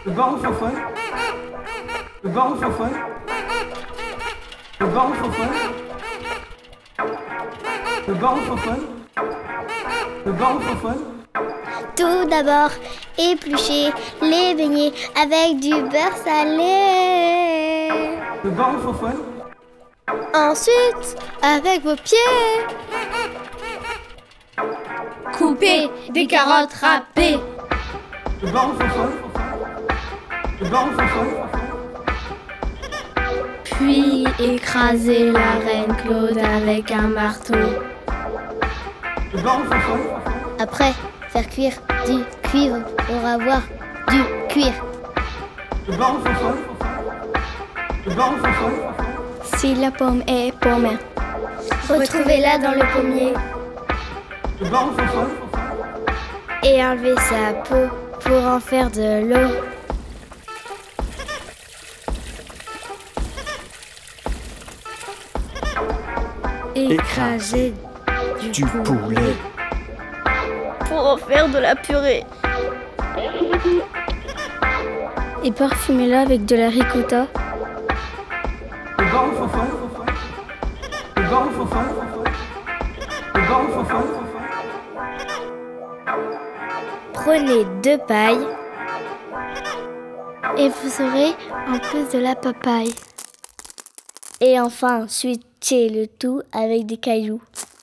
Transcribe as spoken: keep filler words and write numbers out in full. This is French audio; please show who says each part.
Speaker 1: Le barytophone. Le barytophone. Le barytophone. Le barytophone. Le barytophone.
Speaker 2: Tout d'abord, épluchez les beignets avec du beurre salé.
Speaker 1: Le barytophone.
Speaker 2: Ensuite, avec vos pieds,
Speaker 3: Coupez des carottes râpées.
Speaker 1: Le barytophone. Le barytophone.
Speaker 3: Puis écrasez la reine Claude avec un marteau.
Speaker 1: Le barytophone.
Speaker 2: après, faire cuire du cuivre pour avoir du cuir.
Speaker 1: Le barytophone. Le barytophone.
Speaker 2: Si la pomme est paumée,
Speaker 3: Retrouvez-la dans le pommier
Speaker 1: Le barytophone.
Speaker 2: et enlevez sa peau pour en faire de l'eau.
Speaker 3: Écrasez du,
Speaker 4: Du poulet.
Speaker 2: Pour en faire de la purée. Et parfumez-la avec de la ricotta.
Speaker 1: Le barytophone. Le barytophone. Le barytophone.
Speaker 2: Prenez deux pailles et vous aurez en plus de la papaye. Et enfin, switchez le tout avec des cailloux.